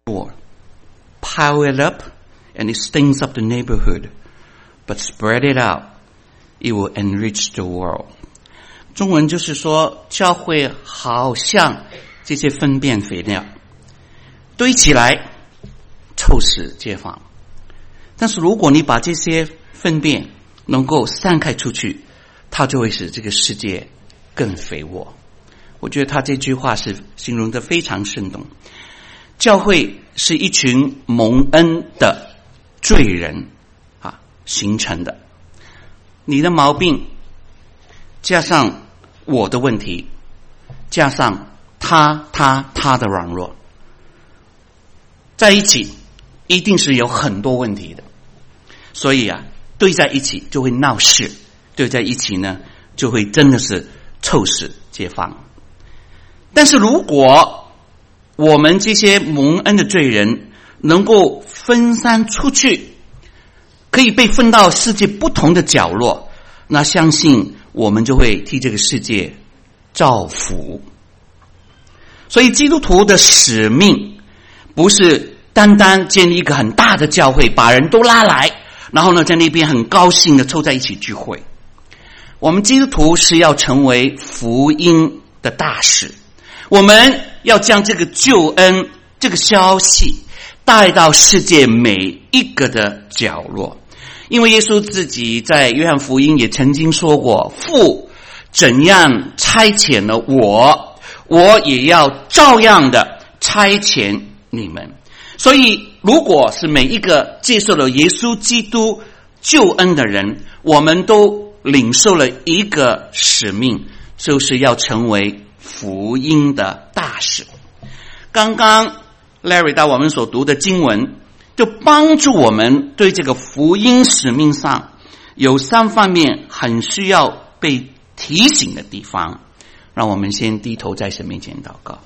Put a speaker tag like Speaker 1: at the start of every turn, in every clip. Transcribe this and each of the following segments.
Speaker 1: pile it up and it stinks up the neighborhood, but spread it out, it will enrich the world. 中文就是说，教会好像这些粪便肥料堆起来臭死街坊，但是如果你把这些粪便能够散开出去，它就会使这个世界更肥沃。我觉得他这句话是形容得非常生动。教会是一群蒙恩的罪人形成的，你的毛病加上我的问题，加上他的软弱，在一起一定是有很多问题的。所以堆在一起就会闹事，堆在一起呢就会真的是臭死街坊。但是如果我们这些蒙恩的罪人能够分散出去，可以被分到世界不同的角落，那相信我们就会替这个世界造福。所以基督徒的使命不是单单建立一个很大的教会，把人都拉来，然后呢在那边很高兴的凑在一起聚会。我们基督徒是要成为福音的大使，我们要将这个救恩这个消息带到世界每一个的角落。因为耶稣自己在约翰福音也曾经说过，父怎样差遣了我也要照样的差遣你们。所以如果是每一个接受了耶稣基督救恩的人，我们都领受了一个使命，就是要成为福音的大使。刚刚 Larry 到我们所读的经文就帮助我们对这个福音使命上有3方面很需要被提醒的地方。让我们先低头在神面前祷告。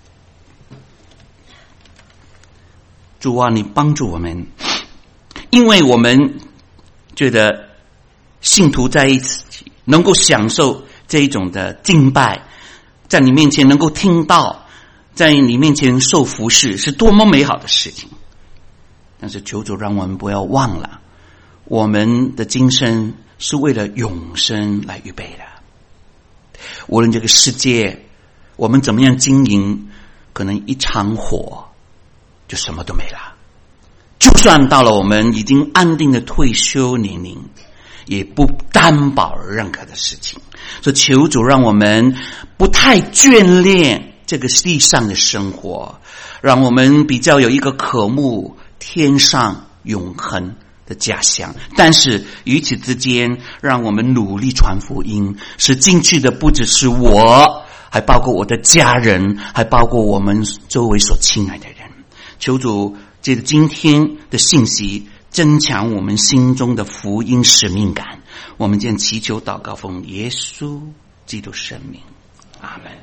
Speaker 1: 主啊，你帮助我们，因为我们觉得信徒在一起能够享受这一种的敬拜，在你面前能够听到，在你面前受服侍，是多么美好的事情。但是求主让我们不要忘了，我们的今生是为了永生来预备的。无论这个世界我们怎么样经营，可能一场火就什么都没了。就算到了我们已经安定的退休年龄，也不担保任何的事情。所以求主让我们不太眷恋这个地上的生活，让我们比较有一个渴慕天上永恒的家乡。但是与此之间，让我们努力传福音，使进去的不只是我，还包括我的家人，还包括我们周围所亲爱的人。求主借着今天的信息增强我们心中的福音使命感。我们将祈求祷告奉耶稣基督圣名，阿们。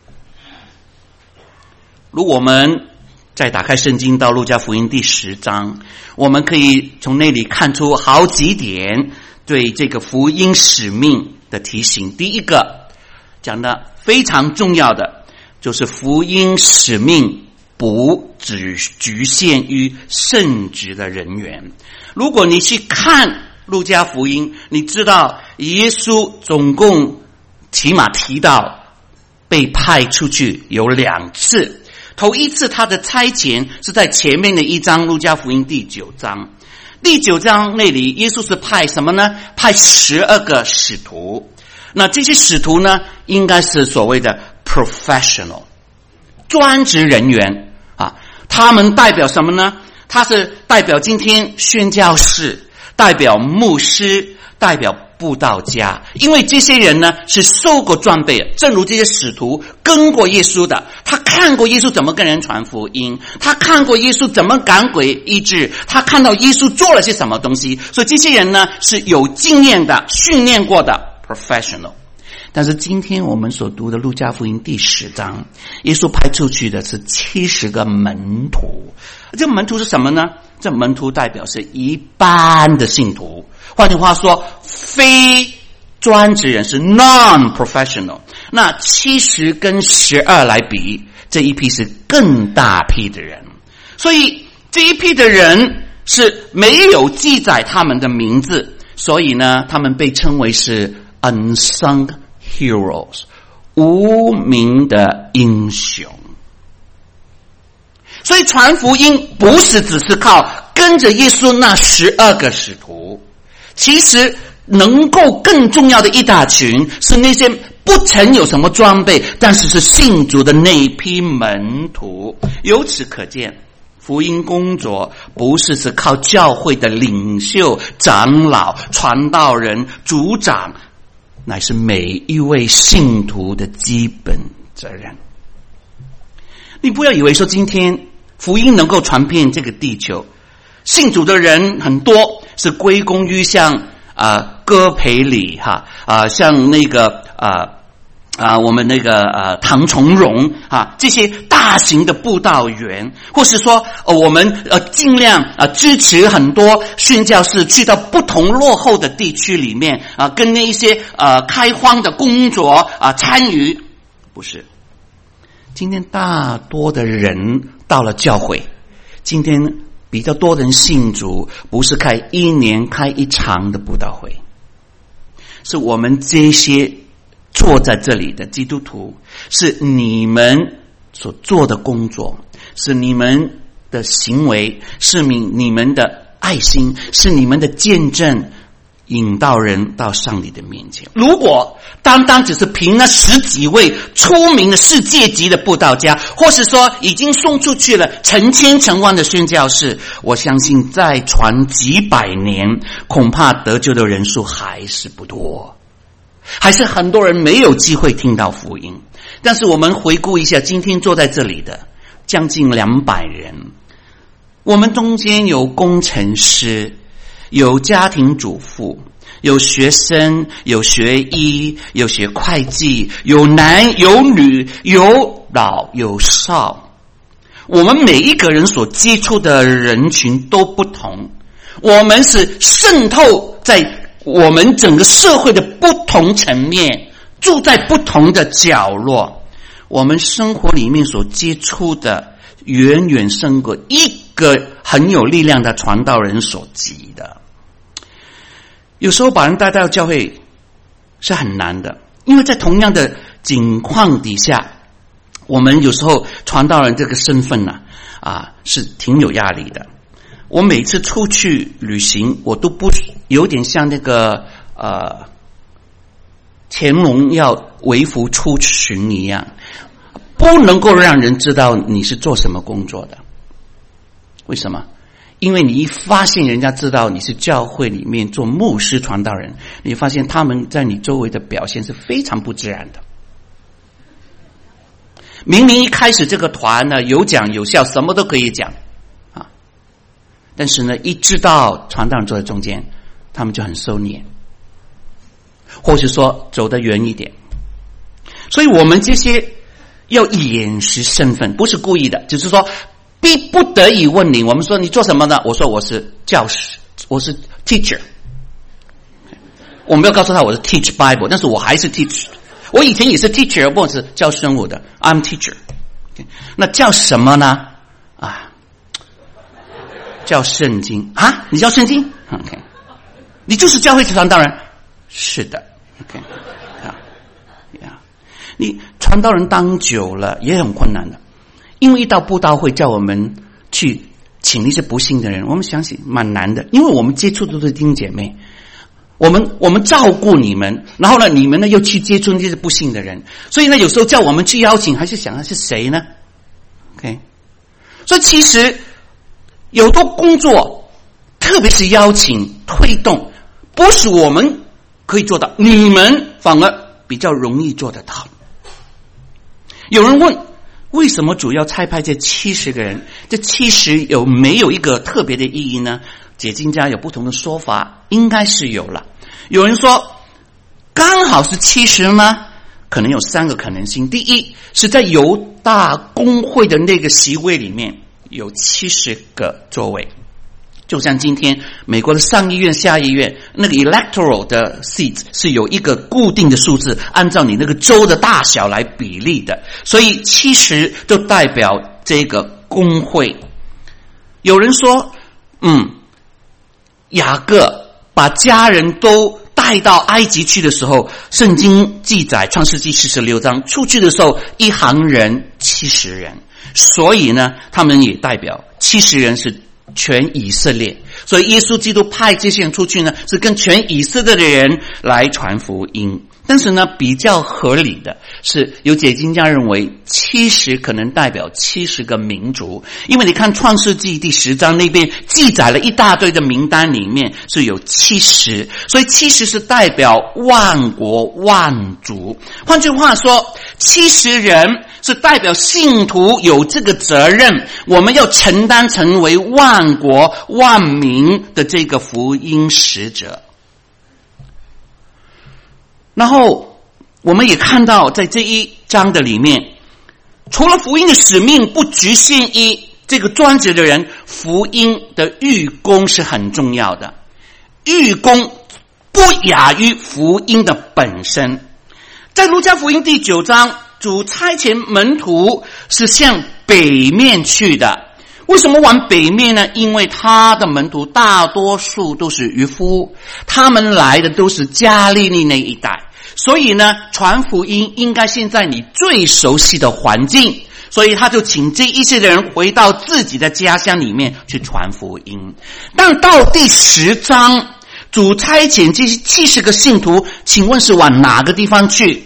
Speaker 1: 如果我们再打开圣经到路加福音第10章，我们可以从那里看出好几点对这个福音使命的提醒。第一个讲的非常重要的就是福音使命不只局限于圣职的人员。如果你去看路加福音，你知道耶稣总共起码提到被派出去有2次。头一次他的差遣是在前面的一章，路加福音第9章。第9章那里耶稣是派什么呢？派12个使徒。那这些使徒呢，应该是所谓的 professional 专职人员他们代表什么呢？他是代表今天宣教士，代表牧师，代表布道家。因为这些人呢是受过装备的，正如这些使徒跟过耶稣的，他看过耶稣怎么跟人传福音，他看过耶稣怎么赶鬼医治，他看到耶稣做了些什么东西。所以这些人呢是有经验的，训练过的 professional。但是今天我们所读的路加福音第10章，耶稣派出去的是70个门徒。这个门徒是什么呢？这门徒代表是一般的信徒，换句话说非专职人，是 non-professional。 那70跟12来比，这一批是更大批的人。 所以这一批的人是没有记载他们的名字，所以呢，他们被称为是 unsung heroes， 无名的英雄。所以传福音不是只是靠跟着耶稣那12个使徒，其实能够更重要的一大群是那些不曾有什么装备，但是是信主的那一批门徒。由此可见，福音工作不是只靠教会的领袖、长老、传道人、组长，乃是每一位信徒的基本责任。你不要以为说今天福音能够传遍这个地球，信主的人很多是归功于像戈培里像那个我们那个唐崇荣这些大型的布道员，或是说我们尽量支持很多宣教士去到不同落后的地区里面跟那一些开荒的工作参与。不是，今天大多的人到了教会，今天比较多人信主，不是开一年开一场的布道会，是我们这些坐在这里的基督徒，是你们所做的工作，是你们的行为，是你们的爱心，是你们的见证，引导人到上帝的面前。如果单单只是凭那10几位出名的世界级的布道家，或是说已经送出去了成千成万的宣教士，我相信再传几百年，恐怕得救的人数还是不多，还是很多人没有机会听到福音。但是我们回顾一下今天坐在这里的将近200人，我们中间有工程师，有家庭主妇，有学生，有学医，有学会计，有男有女，有老有少。我们每一个人所接触的人群都不同，我们是渗透在我们整个社会的不同层面，住在不同的角落，我们生活里面所接触的远远胜过一个很有力量的传道人所及的。有时候把人带到教会是很难的，因为在同样的境况底下，我们有时候传道人这个身份是挺有压力的。我每次出去旅行，我都不有点像那个乾隆要微服出巡一样，不能够让人知道你是做什么工作的。为什么？因为你一发现人家知道你是教会里面做牧师传道人，你发现他们在你周围的表现是非常不自然的。明明一开始这个团呢有讲有笑，什么都可以讲但是呢一知道传道人坐在中间，他们就很收敛，或是说走得远一点。所以我们这些要掩饰身份，不是故意的，只是说逼不得已问你，我们说你做什么呢？我说我是教师，我是 teacher。 我没有告诉他我是 teach Bible， 但是我还是 teach。 我以前也是 teacher， 或者是教生物的， I'm teacher。 那叫什么呢？叫圣经你叫圣经 OK， 你就是教会传道人？是的 OK， 你传道人当久了也很困难的，因为一到布道会叫我们去请一些不信的人，我们相信蛮难的，因为我们接触的都是弟兄姐妹，我们照顾你们，然后呢你们呢又去接触那些不信的人，所以呢有时候叫我们去邀请，还是想是谁呢 OK。 所以其实有多工作，特别是邀请推动，不是我们可以做到，你们反而比较容易做得到。有人问，为什么主要差派这70个人？这70有没有一个特别的意义呢？解经家有不同的说法，应该是有了。有人说刚好是70吗？可能有3个可能性。第一，是在犹大公会的那个席位里面有70个座位，就像今天美国的上议院下议院那个 electoral 的 seat 是有一个固定的数字，按照你那个州的大小来比例的，所以70就代表这个公会。 有人说，雅各把家人都带到埃及去的时候，圣经记载创世纪46章，出去的时候一行人70人，所以呢他们也代表70人是全以色列，所以耶稣基督派这些人出去呢，是跟全以色列的人来传福音。但是呢，比较合理的是，有解经家认为70可能代表70个民族，因为你看创世纪第10章那边记载了一大堆的名单，里面是有70，所以70是代表万国万族。换句话说，70人是代表信徒有这个责任，我们要承担成为万国万民的这个福音使者。然后我们也看到在这一章的里面，除了福音的使命不局限于这个专职的人，福音的预工是很重要的，预工不亚于福音的本身。在路加福音第9章，主差遣门徒是向北面去的。为什么往北面呢？因为他的门徒大多数都是渔夫，他们来的都是加利利那一带，所以呢传福音应该现在你最熟悉的环境，所以他就请这一些人回到自己的家乡里面去传福音。但到第10章，主差遣这些70个信徒，请问是往哪个地方去？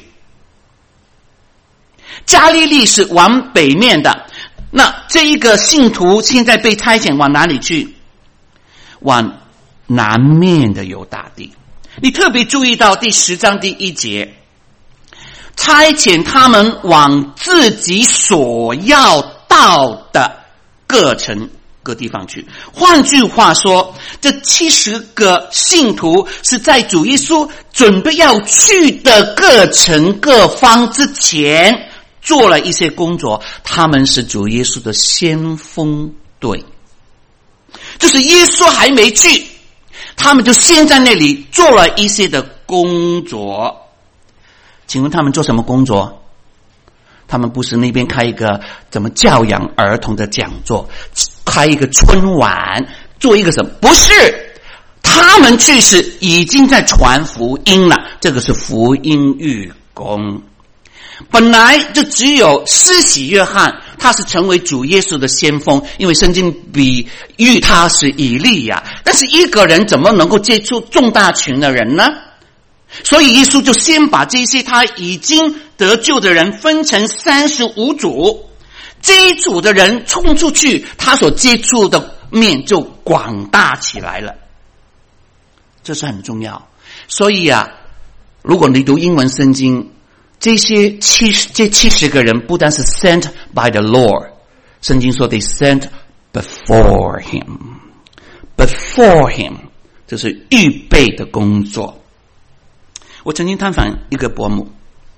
Speaker 1: 加利利是往北面的，那这一个信徒现在被差遣往哪里去？往南面的犹大地。你特别注意到第10章第1节，差遣他们往自己所要到的各城各地方去。换句话说，这70个信徒是在主耶稣准备要去的各城各方之前做了一些工作，他们是主耶稣的先锋队，就是耶稣还没去，他们就先在那里做了一些的工作。请问他们做什么工作？他们不是那边开一个怎么教养儿童的讲座，开一个春晚，做一个什么？不是，他们去是已经在传福音了，这个是福音预工。本来就只有施洗约翰，他是成为主耶稣的先锋，因为圣经比喻他是以利亚。但是一个人怎么能够接触众大群的人呢？所以耶稣就先把这些他已经得救的人分成35组，这一组的人冲出去，他所接触的面就广大起来了，这是很重要。所以如果你读英文圣经，这70个人不但是 sent by the Lord， 圣经说 they sent before him， 这是预备的工作。我曾经探访一个伯母，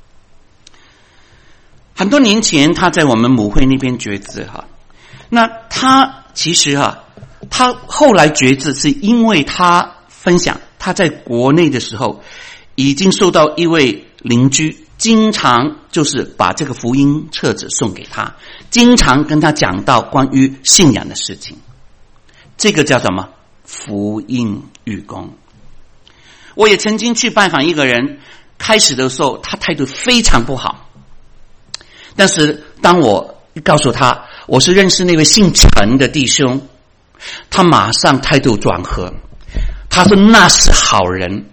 Speaker 1: 很多年前他在我们母会那边决志那他其实他后来决志是因为他分享他在国内的时候已经受到一位邻居经常就是把这个福音册子送给他，经常跟他讲到关于信仰的事情，这个叫什么？福音预工。我也曾经去拜访一个人，开始的时候他态度非常不好，但是当我告诉他我是认识那位姓陈的弟兄，他马上态度转和，他说那是好人，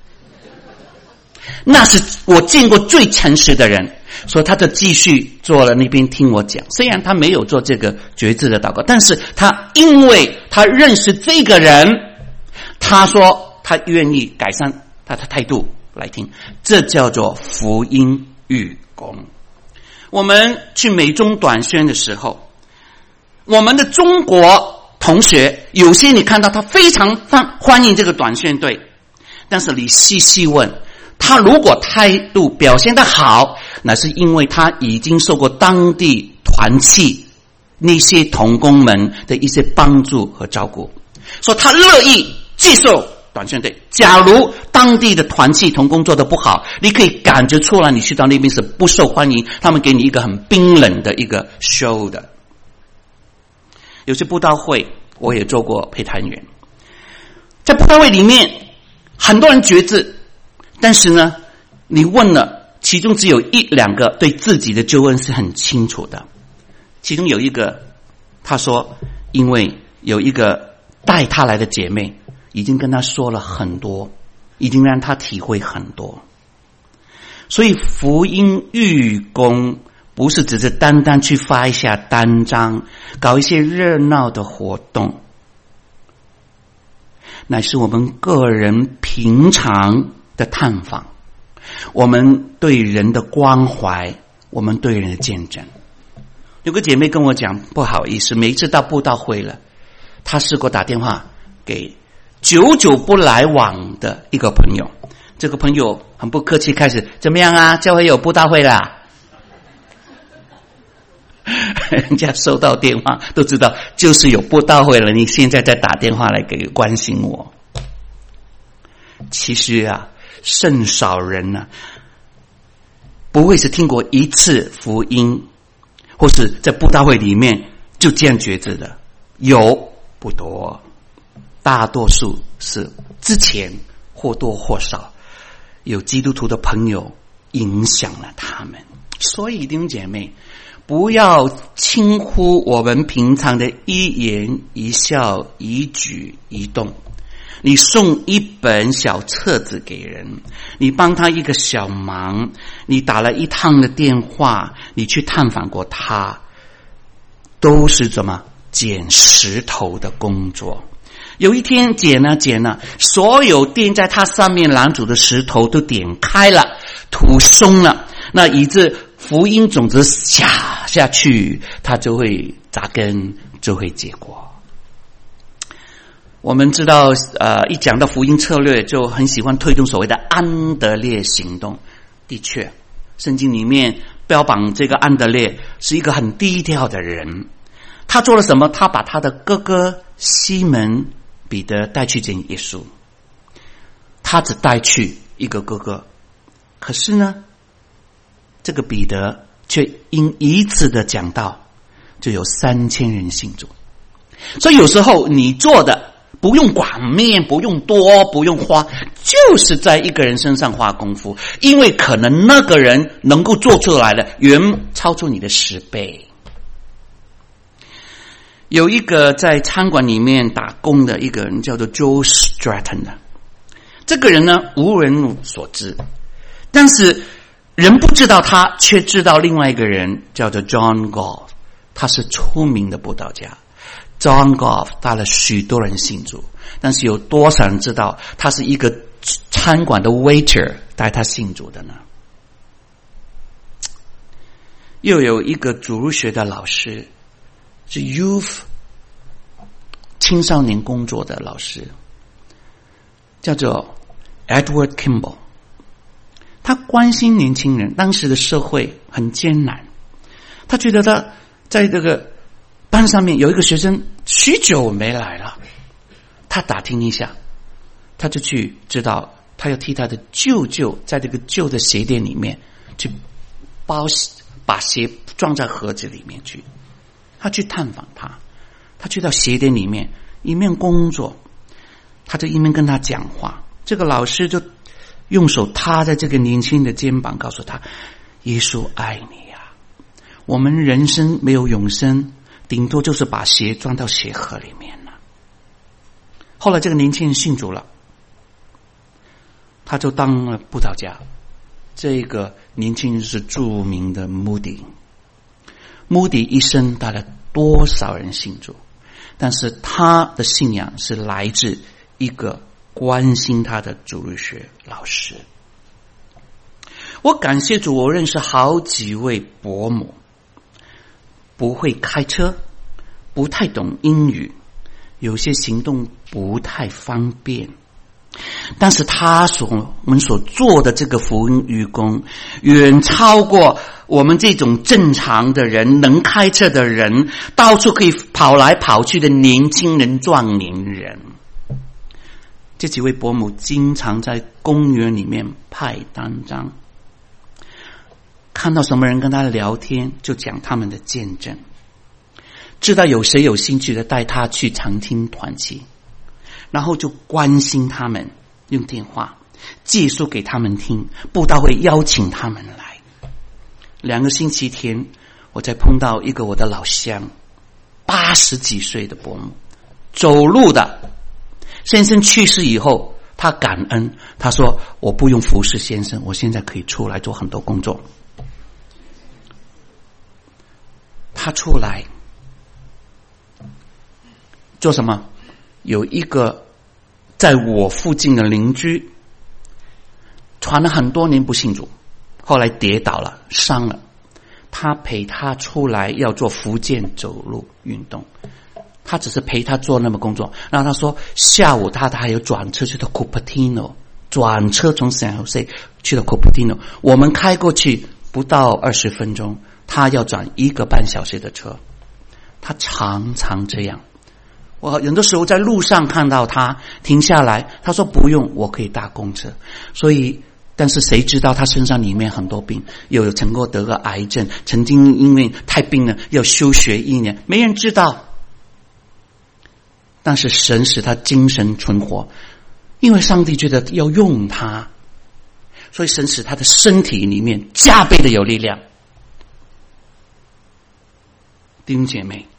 Speaker 1: 那是我见过最诚实的人，所以他就继续做了那边听我讲。虽然他没有做这个决志的祷告，但是他因为他认识这个人，他说他愿意改善他的态度来听，这叫做福音预工。我们去美中短宣的时候，我们的中国同学有些你看到他非常欢迎这个短宣队，但是你细细问他，如果态度表现得好，那是因为他已经受过当地团契那些同工们的一些帮助和照顾，所以他乐意接受短宣队。假如当地的团契同工做得不好，你可以感觉出来你去到那边是不受欢迎，他们给你一个很冰冷的一个 show 的。有些布道会我也做过配坛员。在布道会里面，很多人决志，但是呢，你问了，其中只有一两个对自己的救恩是很清楚的。其中有一个，他说，因为有一个带他来的姐妹已经跟他说了很多，已经让他体会很多。所以福音预工不是只是单单去发一下单张，搞一些热闹的活动，乃是我们个人平常的探访，我们对人的关怀，我们对人的见证。有个姐妹跟我讲，不好意思，每一次到布道会了，她试过打电话给久久不来往的一个朋友，这个朋友很不客气，开始怎么样啊？教会有布道会啦。人家收到电话都知道就是有布道会了，你现在在打电话来给关心我。其实啊，甚少人呢，不会是听过一次福音，或是在布道会里面就这样觉知的，有不多，大多数是之前或多或少有基督徒的朋友影响了他们。所以弟兄姐妹，不要轻忽我们平常的一言一笑一举一动。你送一本小册子给人，你帮他一个小忙，你打了一趟的电话，你去探访过他，都是怎么捡石头的工作。有一天捡啊捡啊，所有垫在他上面拦阻的石头都点开了，土松了，那以致福音种子下去，它就会扎根，就会结果。我们知道一讲到福音策略，就很喜欢推动所谓的安德烈行动。的确，圣经里面标榜这个安德烈是一个很低调的人。他做了什么？他把他的哥哥西门彼得带去见耶稣。他只带去一个哥哥，可是呢，这个彼得却因一次的讲道，就有3000人信主。所以有时候你做的不用广面，不用多，不用花，就是在一个人身上花功夫，因为可能那个人能够做出来的远超出你的10倍。有一个在餐馆里面打工的一个人叫做 Joe Stratton 的，这个人呢无人所知，但是人不知道他，却知道另外一个人叫做 John Goff， 他是出名的布道家。John Goff 带了许多人信主，但是有多少人知道他是一个餐馆的 waiter 带他信主的呢？又有一个主日学的老师，是 youth 青少年工作的老师，叫做 Edward Kimball。他关心年轻人，当时的社会很艰难，他觉得他在这个班上面有一个学生许久没来了，他打听一下，他就去知道他要替他的舅舅在这个旧的鞋店里面去把鞋装在盒子里面去。他去探访他，他去到鞋店里面一面工作，他就一面跟他讲话。这个老师就用手搭在这个年轻人的肩膀，告诉他耶稣爱你呀，我们人生没有永生，顶多就是把鞋装到鞋盒里面了。后来这个年轻人信主了，他就当了布道家。这个年轻人是著名的Moody一生带了多少人信主，但是他的信仰是来自一个关心他的主日学老师。我感谢主，我认识好几位伯母，不会开车，不太懂英语，有些行动不太方便，但是我们所做的这个福音渔工，远超过我们这种正常的人，能开车的人，到处可以跑来跑去的年轻人、壮年人。这几位伯母经常在公园里面派单张，看到什么人跟他聊天，就讲他们的见证。 知道有谁有兴趣的，带他去常听团契，然后就关心他们，用电话借书给他们听，布道会邀请他们来。2个星期天，我才碰到一个我的老乡，80几岁的伯母，走路的。先生去世以后，他感恩，他说我不用服侍先生，我现在可以出来做很多工作。他出来做什么？有一个在我附近的邻居传了很多年不信主，后来跌倒了，伤了，他陪他出来要做福建走路运动，他只是陪他做那么工作。然后他说下午他还有转车去到 Cupertino， 转车从 San Jose 去到 Cupertino， 我们开过去不到20分钟，他要转1个半小时的车。他常常这样，我有的时候在路上看到他停下来，他说不用，我可以搭公车。所以但是谁知道他身上里面很多病，有曾过得个癌症，曾经因为太病了要休学1年，没人知道。但是神使他精神存活，因为上帝觉得要用他，所以神使他的身体里面加倍的有力量。弟兄姐妹，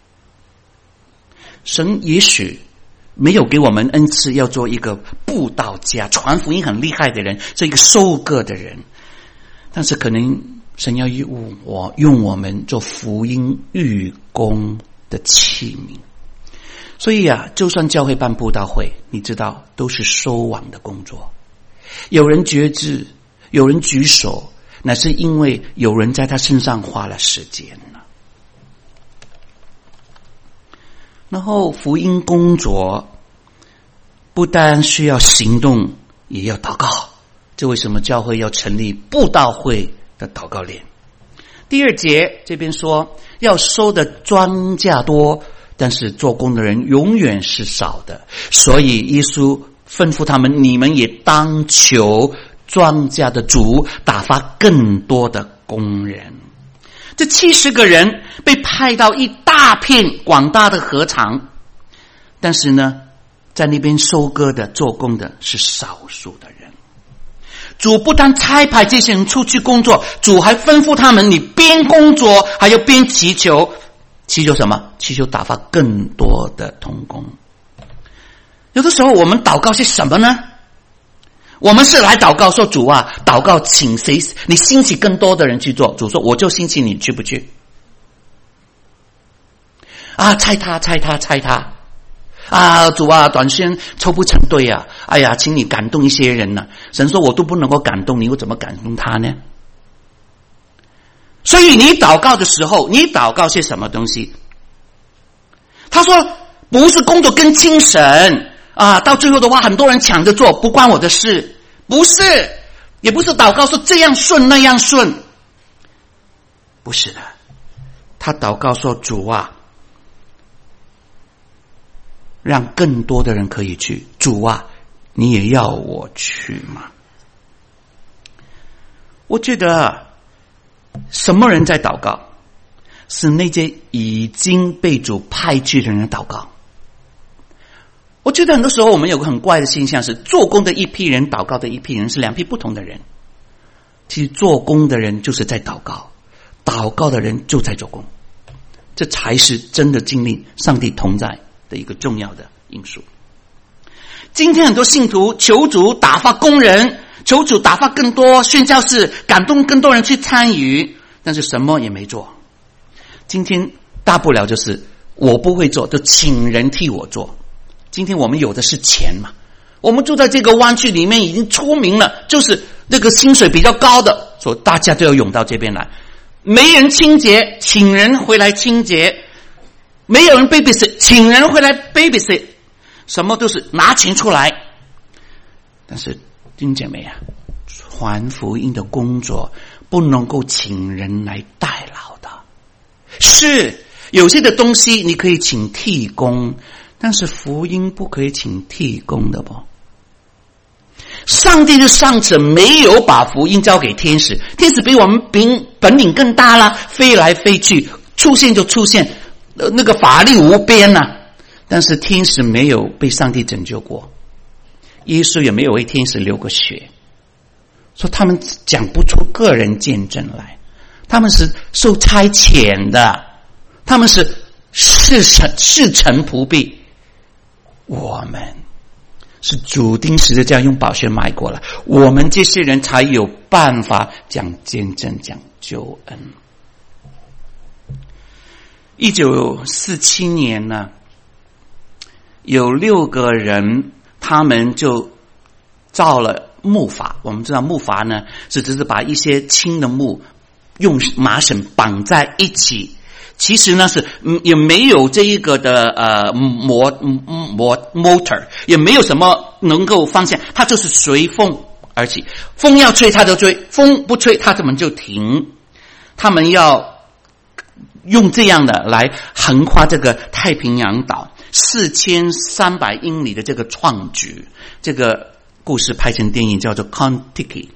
Speaker 1: 神也许没有给我们恩赐要做一个布道家，传福音很厉害的人，是一个收割的人，但是可能神要用我们做福音预工的器皿。所以就算教会办布道会，你知道都是收网的工作，有人决志，有人举手，乃是因为有人在他身上花了时间了。然后福音工作不单需要行动，也要祷告，这为什么教会要成立布道会的祷告联。第2节这边说，要收的庄稼多，但是做工的人永远是少的，所以耶稣吩咐他们，你们也当求庄稼的主打发更多的工人。这70个人被派到一大片广大的禾场，但是呢，在那边收割的做工的是少数的人。主不但差派这些人出去工作，主还吩咐他们，你边工作还要边祈求。祈求什么？祈求打发更多的同工。有的时候我们祷告是什么呢？我们是来祷告说，主啊，祷告请谁，你兴起更多的人去做。主说我就兴起你，去不去？猜他主啊，短宣抽不成队啊，哎呀，请你感动一些人呢。神说我都不能够感动你，我怎么感动他呢？所以你祷告的时候，你祷告些什么东西？他说不是工作跟精神到最后的话很多人抢着做，不关我的事，不是，也不是祷告说这样顺那样顺，不是的。他祷告说，主啊，让更多的人可以去，主啊，你也要我去吗？我觉得什么人在祷告？是那些已经被主派去的人祷告。我觉得很多时候我们有个很怪的现象，是做工的一批人，祷告的一批人是2批不同的人。其实做工的人就是在祷告，祷告的人就在做工，这才是真的经历上帝同在的一个重要的因素。今天很多信徒求主打发工人，求主打发更多宣教士，感动更多人去参与，但是什么也没做。今天大不了就是我不会做，就请人替我做。今天我们有的是钱嘛，我们住在这个湾区里面已经出名了，就是这个薪水比较高的，所以大家都要涌到这边来。没人清洁，请人回来清洁；没有人 babysit， 请人回来 babysit， 什么都是拿钱出来。但是弟兄姐妹啊，传福音的工作不能够请人来代劳的。是有些的东西你可以请替工，但是福音不可以请替工的不。上帝的上层没有把福音交给天使，天使比我们本领更大啦，飞来飞去，出现就出现， 那个法力无边啊，但是天使没有被上帝拯救过，耶稣也没有为天使流过血，说他们讲不出个人见证来，他们是受差遣的，他们是世臣仆婢，我们是主钉十字架用宝血买过来，我们这些人才有办法讲见证，讲救恩。1947年呢，有6个人，他们就造了木筏。我们知道木筏呢，只是把一些轻的木用麻绳绑在一起，其实呢是也没有这一个的motor， 也没有什么能够方向，它就是随风而起，风要吹它就吹，风不吹它怎么就停。他们要用这样的来横跨这个太平洋岛4300英里的这个创举，这个故事拍成电影叫做 Kon-Tiki。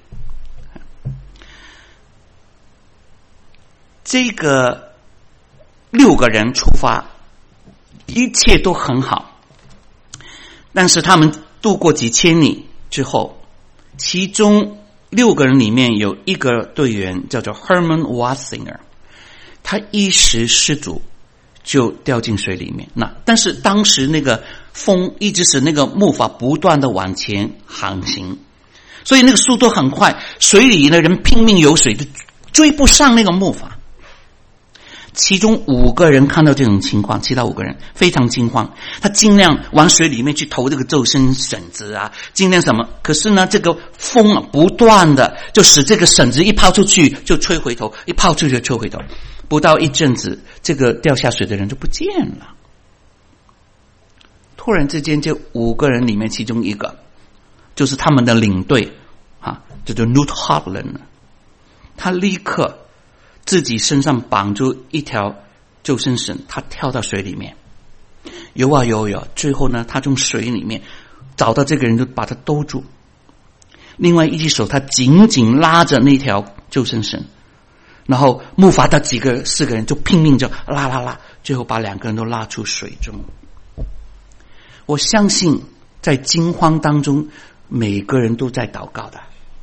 Speaker 1: 这个6个人出发，一切都很好，但是他们渡过几千里之后，其中6个人里面有一个队员叫做 Herman Watzinger， 他一时失足就掉进水里面。但是当时那个风一直使那个木筏不断的往前航行，所以那个速度很快，水里的人拼命游水，就追不上那个木筏。其中5个人看到这种情况，其他5个人非常惊慌，他尽量往水里面去投这个救生绳子啊，尽量什么，可是呢这个风啊不断的就使这个绳子一抛出去就吹回头，一抛出去就吹回头，不到一阵子这个掉下水的人就不见了。突然之间这5个人里面其中一个就是他们的领队叫做 Knut Hartland， 他立刻自己身上绑住一条救生绳，他跳到水里面游啊游啊，最后呢他从水里面找到这个人就把他兜住，另外一只手他紧紧拉着那条救生绳，然后木筏的4个人就拼命就拉，最后把2个人都拉出水中。我相信在惊慌当中每个人都在祷告的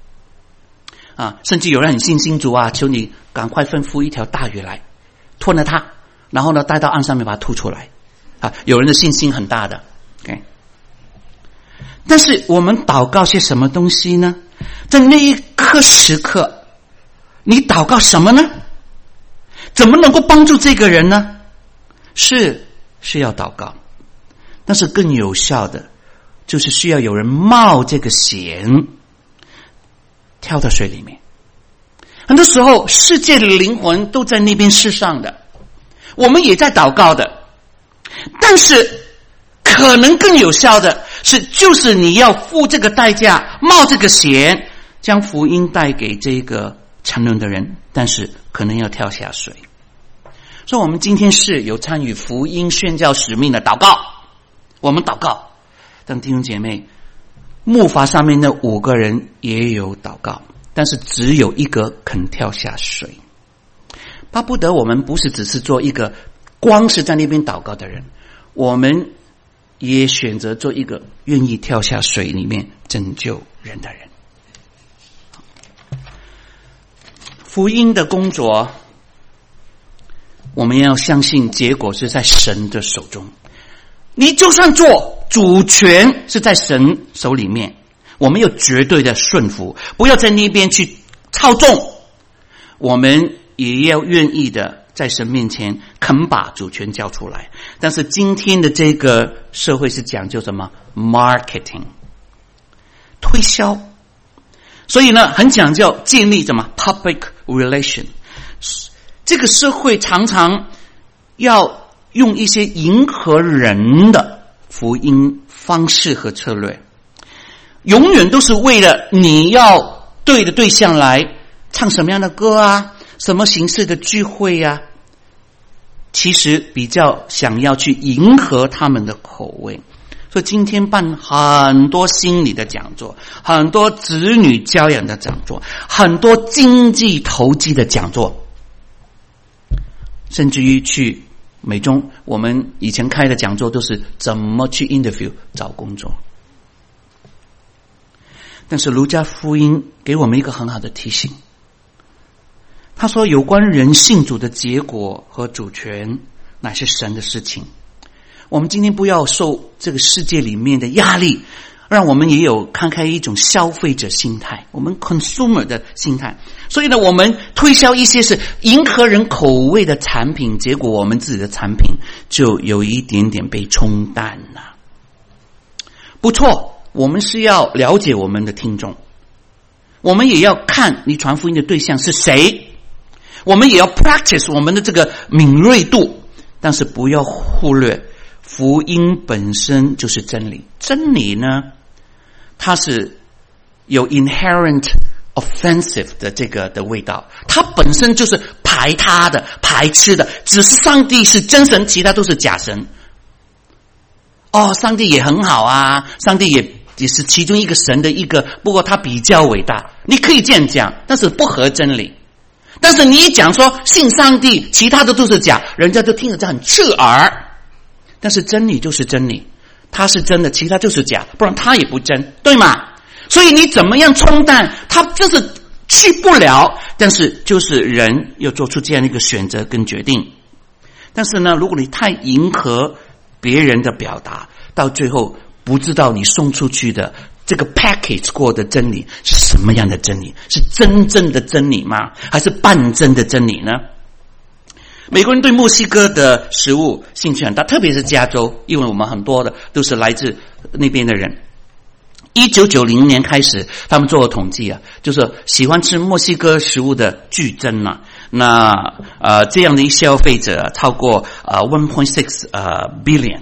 Speaker 1: 甚至有人很信心主啊，求你赶快吩咐一条大鱼来吞了他，然后呢带到岸上面把它吐出来有人的信心很大的，okay？ 但是我们祷告些什么东西呢？在那一刻时刻你祷告什么呢？怎么能够帮助这个人呢？是要祷告，但是更有效的就是需要有人冒这个险跳到水里面。很多时候世界的灵魂都在那边世上的，我们也在祷告的，但是可能更有效的是就是你要付这个代价，冒这个险，将福音带给这个沉沦的人，但是可能要跳下水。所以我们今天是有参与福音宣教使命的祷告，我们祷告，但弟兄姐妹，木筏上面那5个人也有祷告，但是只有一个肯跳下水。巴不得我们不是只是做一个光是在那边祷告的人，我们也选择做一个愿意跳下水里面拯救人的人。福音的工作，我们要相信结果是在神的手中。你就算做，主权是在神手里面，我们有绝对的顺服，不要在那边去操纵，我们也要愿意的在神面前肯把主权交出来。但是今天的这个社会是讲究什么 marketing 推销，所以呢很讲究建立什么 public relation。 这个社会常常要用一些迎合人的福音方式和策略，永远都是为了你要对的对象来唱什么样的歌啊，什么形式的聚会啊，其实比较想要去迎合他们的口味。所以今天办很多心理的讲座，很多子女教养的讲座，很多经济投机的讲座，甚至于去美中我们以前开的讲座都是怎么去 interview 找工作。但是路加福音给我们一个很好的提醒，他说有关人信主的结果和主权乃是神的事情。我们今天不要受这个世界里面的压力，让我们也有看开一种消费者心态，我们 consumer 的心态。所以呢，我们推销一些是迎合人口味的产品，结果我们自己的产品就有一点点被冲淡了。不错，我们是要了解我们的听众，我们也要看你传福音的对象是谁，我们也要 practice 我们的这个敏锐度，但是不要忽略福音本身就是真理。真理呢，它是有 inherent offensive 的这个的味道，它本身就是排他的、排斥的，只是上帝是真神，其他都是假神。上帝也很好啊，上帝也是其中一个神的一个，不过他比较伟大，你可以这样讲，但是不合真理。但是你一讲说信上帝，其他的都是假，人家就听着这很刺耳。但是真理就是真理，它是真的，其他就是假，不然它也不真，对吗？所以你怎么样冲淡，它就是去不了，但是就是人要做出这样的一个选择跟决定。但是呢，如果你太迎合别人的表达，到最后不知道你送出去的这个 package 过的真理是什么样的真理，是真正的真理吗？还是半真的真理呢？美国人对墨西哥的食物兴趣很大，特别是加州，因为我们很多的都是来自那边的人。1990年开始，他们做了统计啊，就是喜欢吃墨西哥食物的剧增啊。那这样的一些消费者超过1.6 billion，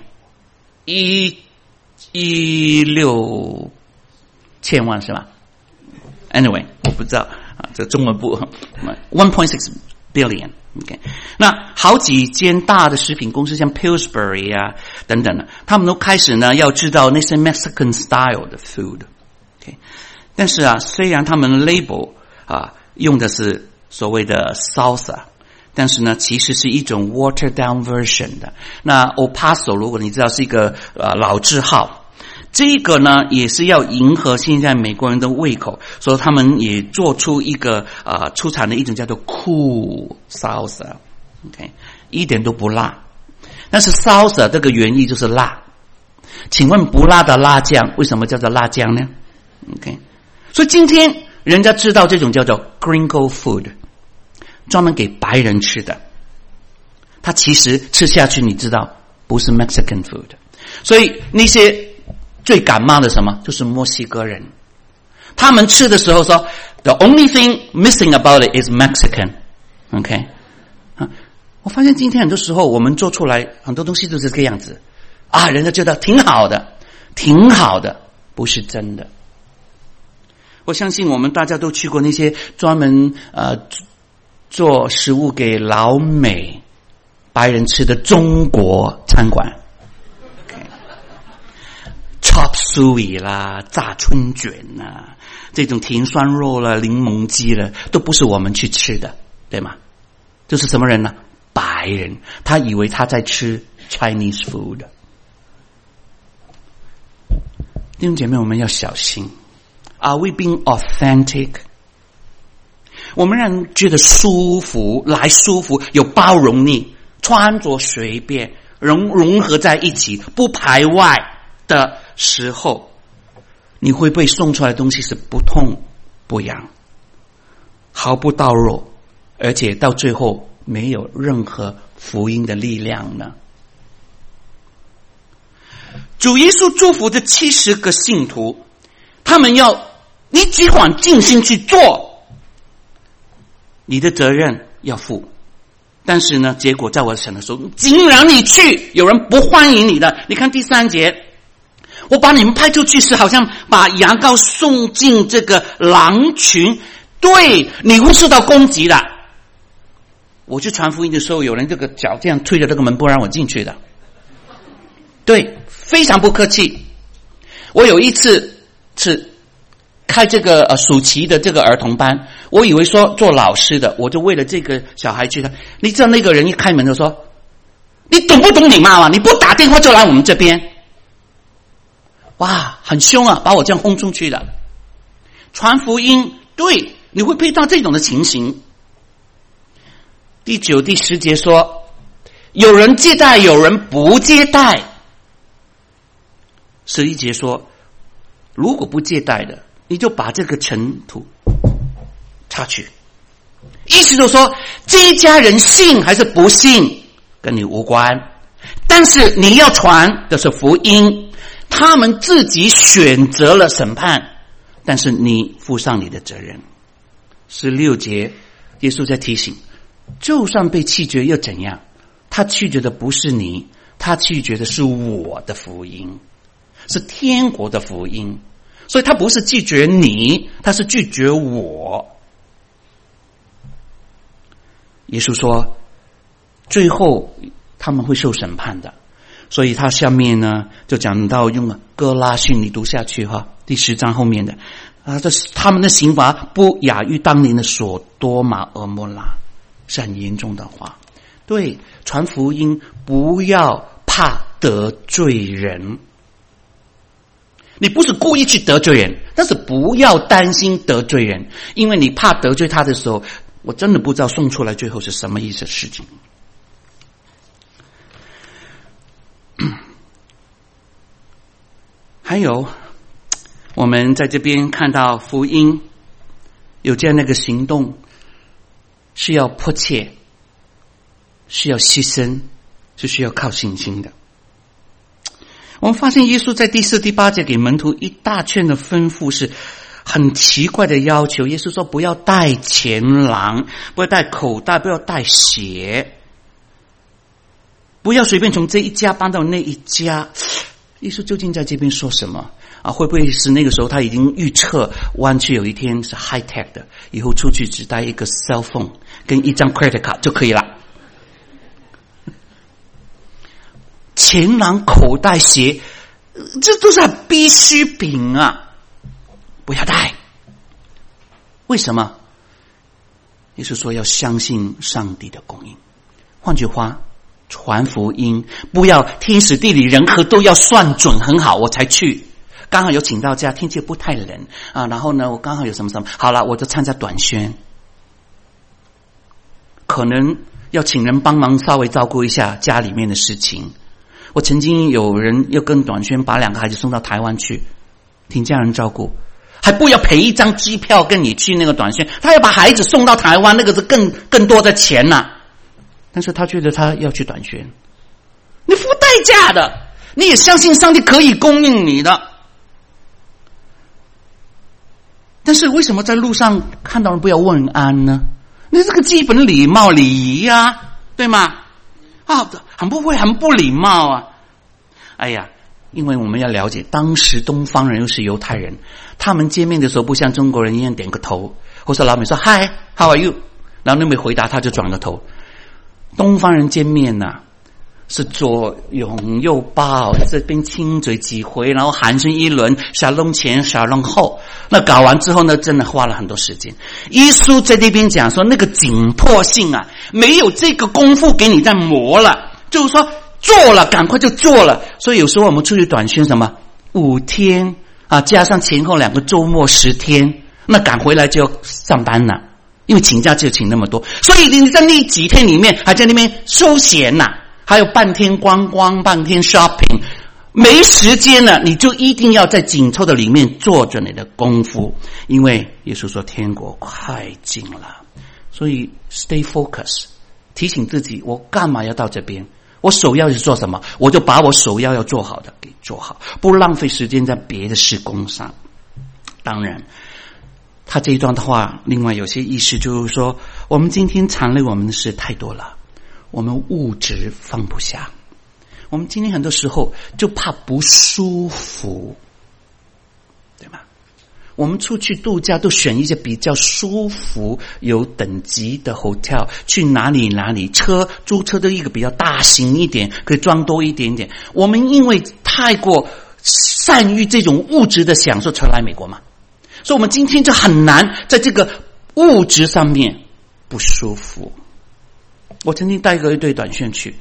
Speaker 1: 16千万是吧 ？Anyway， 我不知道这中文部 1.6 billion。Okay. 那好几间大的食品公司，像 Pillsbury 啊等等的，他们都开始呢要制造那些 Mexican style 的 food。Okay. 但是啊，虽然他们 label 用的是所谓的 salsa， 但是呢，其实是一种 watered down version 的。那 El Paso 如果你知道是一个老字号。这个呢也是要迎合现在美国人的胃口，所以他们也做出一个出产的一种叫做 cool salsa， 一点都不辣。但是 salsa 这个原意就是辣，请问不辣的辣酱为什么叫做辣酱呢？ OK， 所以今天人家知道这种叫做 gringo food， 专门给白人吃的，它其实吃下去你知道不是 Mexican food， 所以那些最感冒的什么就是墨西哥人，他们吃的时候说 The only thing missing about it is Mexican。 OK， 我发现今天很多时候我们做出来很多东西都是这个样子啊，人家觉得挺好的，挺好的，不是真的。我相信我们大家都去过那些专门做食物给老美白人吃的中国餐馆，chop suey 啦，炸春卷啦，这种甜酸肉啦，柠檬鸡啦，都不是我们去吃的，对吗？这是什么人呢？白人，他以为他在吃 Chinese food。弟兄姐妹，我们要小心。Are we being authentic？ 我们让人觉得舒服，来舒服，有包容力，穿着随便，融合在一起，不排外的时候，你会被送出来的东西是不痛不痒，毫不到肉，而且到最后没有任何福音的力量呢？主耶稣祝福这70个信徒，他们要你只管尽心去做，你的责任要负。但是呢，结果在我想的时候，竟然你去，有人不欢迎你的。你看第3节，我把你们派出去是好像把羊羔送进这个狼群，对，你会受到攻击的。我去传福音的时候，有人这个脚这样推着这个门不让我进去的，对，非常不客气。我有一次是开这个暑期的这个儿童班，我以为说做老师的，我就为了这个小孩去的。你知道那个人一开门就说你懂不懂礼貌啊？你不打电话就来我们这边，哇，很凶啊，把我这样轰出去了。传福音，对，你会碰到这种的情形。第9、第10节说，有人接待，有人不接待。11节说，如果不接待的，你就把这个尘土擦去。意思就是说，这一家人信还是不信跟你无关，但是你要传的是福音，他们自己选择了审判，但是你负上你的责任。16节耶稣在提醒，就算被弃绝又怎样？他拒绝的不是你，他拒绝的是我的福音，是天国的福音。所以他不是拒绝你，他是拒绝我。耶稣说最后他们会受审判的，所以他下面呢就讲到用哥拉汛，你读下去哈，第10章后面的他们的刑罚不亚于当年的所多玛蛾摩拉，是很严重的话。对，传福音不要怕得罪人，你不是故意去得罪人，但是不要担心得罪人，因为你怕得罪他的时候，我真的不知道送出来最后是什么意思的事情。还有我们在这边看到福音有这样的一个行动，是要迫切，是要牺牲，是需要靠信心的。我们发现耶稣在第4、第8节给门徒一大圈的吩咐，是很奇怪的要求。耶稣说不要带钱囊，不要带口袋，不要带鞋，不要随便从这一家搬到那一家。耶稣究竟在这边说什么啊？会不会是那个时候他已经预测湾区有一天是 high tech 的，以后出去只带一个 cell phone 跟一张 credit card 就可以了？钱囊、口袋、鞋，这都是必需品啊，不要带。为什么？耶稣说要相信上帝的供应。换句话，传福音不要天时地利人和都要算准很好我才去，刚好有请到假，天气不太冷啊，然后呢我刚好有什么什么，好了我就参加短宣，可能要请人帮忙稍微照顾一下家里面的事情。我曾经有人要跟短宣把2个孩子送到台湾去，听家人照顾，还不要赔一张机票跟你去那个短宣，他要把孩子送到台湾，那个是更多的钱啊。但是他觉得他要去短宣，你付代价的，你也相信上帝可以供应你的。但是为什么在路上看到人不要问安呢？那这个基本礼貌礼仪啊，对吗？啊，很不会，很不礼貌啊！哎呀，因为我们要了解，当时东方人又是犹太人，他们见面的时候不像中国人一样点个头，或者老美说 Hi how are you， 然后那没回答他就转个头。东方人见面啊，是左拥右抱，这边亲嘴几回，然后寒暄一轮，小龙前小龙后。那搞完之后呢，真的花了很多时间。耶稣在这边讲说，那个紧迫性啊，没有这个功夫给你再磨了，就是说做了赶快就做了。所以有时候我们出去短宣什么5天啊，加上前后2个周末10天，那赶回来就要上班了，因为请假就请那么多，所以你在那几天里面还在那边休闲呐，还有半天观光，半天 shopping， 没时间了，你就一定要在紧凑的里面做着你的功夫，因为耶稣说天国快近了。所以 stay focus， 提醒自己，我干嘛要到这边？我首要是做什么？我就把我首要做好的给做好，不浪费时间在别的事工上。当然他这一段的话另外有些意思，就是说我们今天缠累我们的事太多了，我们物质放不下，我们今天很多时候就怕不舒服，对吗？我们出去度假都选一些比较舒服有等级的 hotel， 去哪里车租车都一个比较大型一点，可以装多一点点。我们因为太过善于这种物质的享受才来美国嘛，所以我们今天就很难在这个物质上面不舒服。我曾经带过一对短宣去，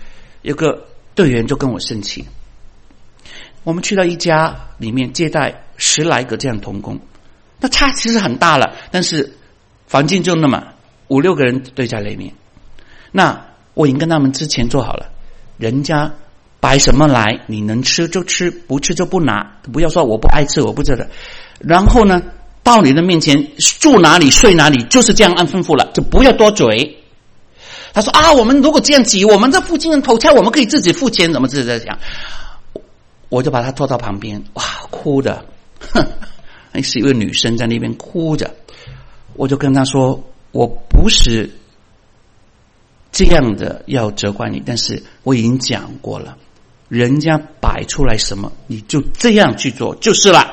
Speaker 1: 有个队员就跟我生气。我们去到一家里面接待10来个这样同工，那差其实很大了，但是房间就那么5、6个人对在里面。那我已经跟他们之前做好了，人家摆什么来，你能吃就吃，不吃就不拿，不要说我不爱吃，我不知道。然后呢，到你的面前住哪里睡哪里，就是这样按吩咐了，就不要多嘴。他说啊，我们如果这样挤，我们这附近人投票，我们可以自己付钱，怎么这样？我就把他拖到旁边，哇，哭的，是一位女生在那边哭着。我就跟他说，我不是这样的要责怪你，但是我已经讲过了，人家摆出来什么，你就这样去做就是了。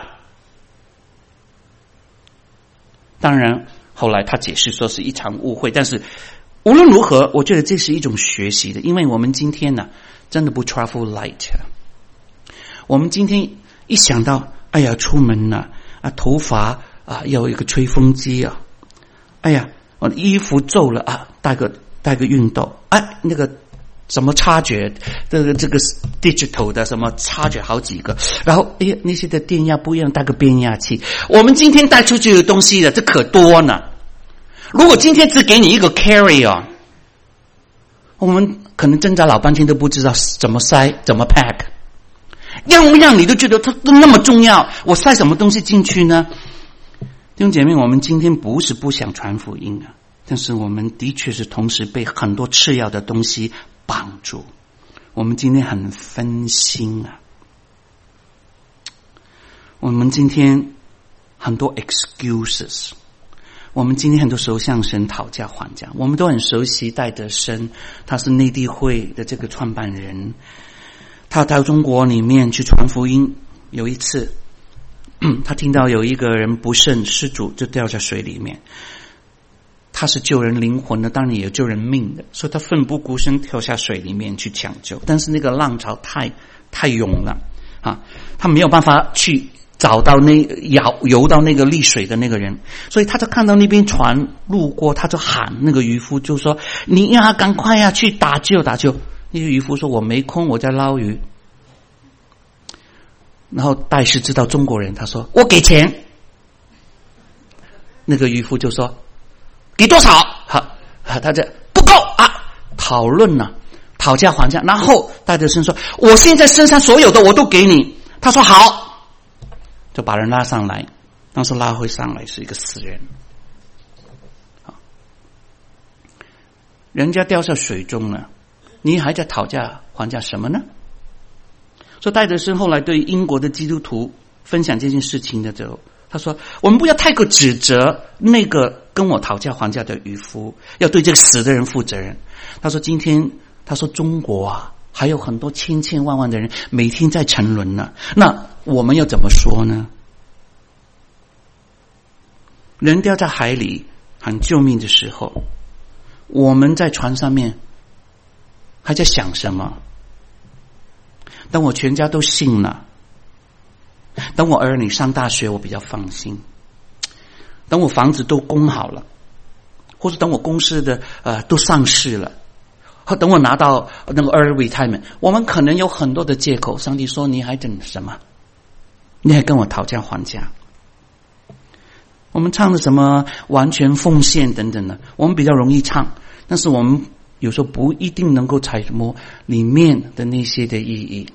Speaker 1: 当然后来他解释说是一场误会，但是无论如何我觉得这是一种学习的，因为我们今天呢真的不 travel light。我们今天一想到哎呀出门了啊，头发啊要有一个吹风机啊，哎呀我的衣服皱了啊，带个熨斗，哎那个什么插觉，这个 digital 的什么插觉好几个，然后哎呀那些的电压不一样，带个变压器。我们今天带出去的东西的这可多呢。如果今天只给你一个 carry on， 我们可能挣扎老半天都不知道怎么塞怎么 pack， 样不样你都觉得它都那么重要，我塞什么东西进去呢？弟兄姐妹，我们今天不是不想传福音啊，但是我们的确是同时被很多次要的东西绑住，我们今天很分心啊，我们今天很多 excuses， 我们今天很多时候向神讨价还价。我们都很熟悉戴德生，他是内地会的这个创办人，他到中国里面去传福音。有一次他听到有一个人不慎失足就掉在水里面，他是救人灵魂的，当然也救人命的，所以他奋不顾身跳下水里面去抢救。但是那个浪潮太涌了啊，他没有办法去找到游到那个溺水的那个人，所以他就看到那边船路过，他就喊那个渔夫，就说你呀赶快呀去打救。那个渔夫说我没空，我在捞鱼。然后戴师知道中国人，他说我给钱。那个渔夫就说给多少？他这不够啊，讨论了，讨价还价。然后戴德生说我现在身上所有的我都给你。他说好，就把人拉上来。当时拉回上来是一个死人，人家掉下水中了，你还在讨价还价什么呢？所以戴德生后来对英国的基督徒分享这件事情的时候，他说我们不要太过指责那个跟我讨价还价的渔夫，要对这个死的人负责任。他说今天他说中国啊还有很多千千万万的人每天在沉沦呢，那我们要怎么说呢？人掉在海里喊救命的时候，我们在船上面还在想什么？等我全家都信了，等我儿女上大学我比较放心，等我房子都供好了，或者等我公司的都上市了，等我拿到那个 early retirement， 我们可能有很多的借口。上帝说你还等什么？你还跟我讨价还价？我们唱的什么完全奉献等等的，我们比较容易唱，但是我们有时候不一定能够揣摩里面的那些的意义。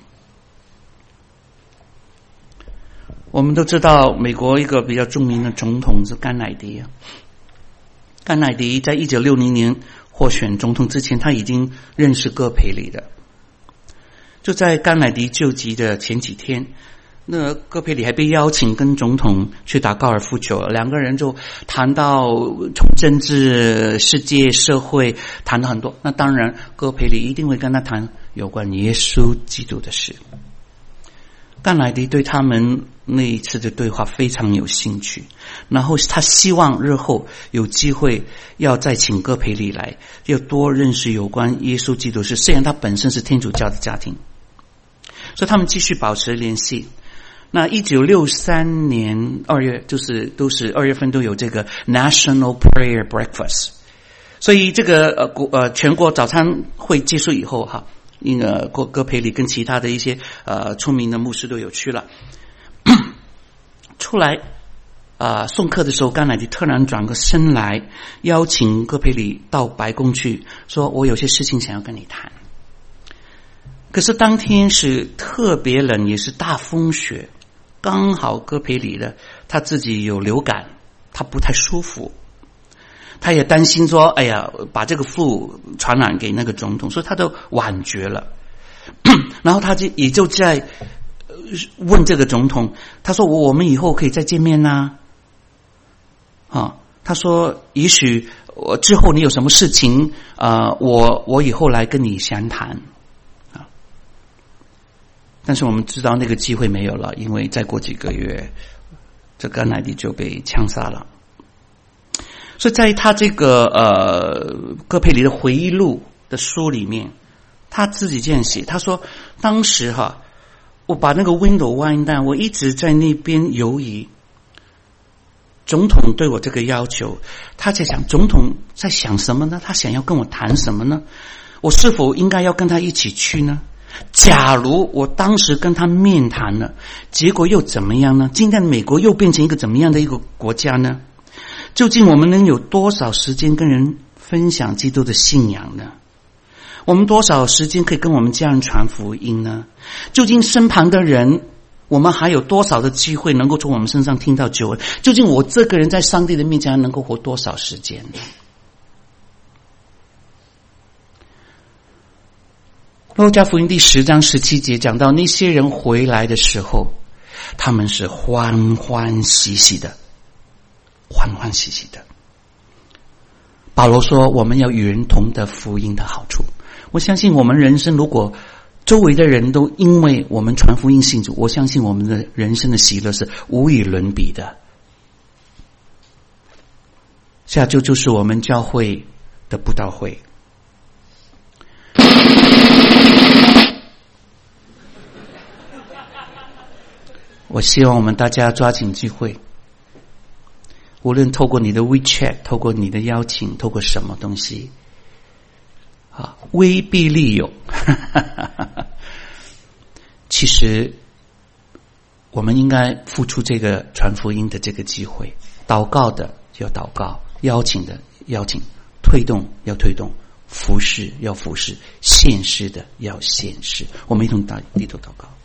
Speaker 1: 我们都知道美国一个比较著名的总统是甘乃迪啊，甘乃迪在1960年获选总统之前，他已经认识葛培理的。就在甘乃迪就职的前几天，那葛培理还被邀请跟总统去打高尔夫球，两个人就谈到从政治、世界、社会谈了很多。那当然葛培理一定会跟他谈有关耶稣基督的事。甘乃迪对他们那一次的对话非常有兴趣，然后他希望日后有机会要再请葛培理来，要多认识有关耶稣基督事。虽然他本身是天主教的家庭，所以他们继续保持联系。那1963年2月，都是2月份都有这个 National Prayer Breakfast， 所以这个全国早餐会结束以后哈， 戈培里跟其他的一些出名的牧师都有去了。出来送客的时候，甘乃迪突然转个身来，邀请戈培里到白宫去，说我有些事情想要跟你谈。可是当天是特别冷，也是大风雪，刚好戈培里的他自己有流感，他不太舒服，他也担心说哎呀把这个父传染给那个总统，所以他都婉绝了。然后他也就在问这个总统，他说我们以后可以再见面他说也许之后你有什么事情我以后来跟你详谈但是我们知道那个机会没有了，因为再过几个月这甘乃迪就被枪杀了。所以在他这个戈培里的回忆录的书里面，他自己这样写，他说当时我把那个 window wind down， 我一直在那边犹疑，总统对我这个要求，他在想总统在想什么呢？他想要跟我谈什么呢？我是否应该要跟他一起去呢？假如我当时跟他面谈了，结果又怎么样呢？今天美国又变成一个怎么样的一个国家呢？究竟我们能有多少时间跟人分享基督的信仰呢？我们多少时间可以跟我们家人传福音呢？究竟身旁的人，我们还有多少的机会能够从我们身上听到救恩？究竟我这个人在上帝的面前能够活多少时间呢？路加福音第10章17节讲到，那些人回来的时候，他们是欢欢喜喜的。保罗说我们要与人同得福音的好处。我相信我们人生如果周围的人都因为我们传福音信主，我相信我们的人生的喜乐是无与伦比的。下周就是我们教会的布道会，我希望我们大家抓紧机会，无论透过你的 WeChat， 透过你的邀请，透过什么东西威必利诱其实我们应该付出这个传福音的这个机会，祷告的要祷告，邀请的邀请，推动要推动，服侍要服侍，献施的要献施。我们一同低头祷告。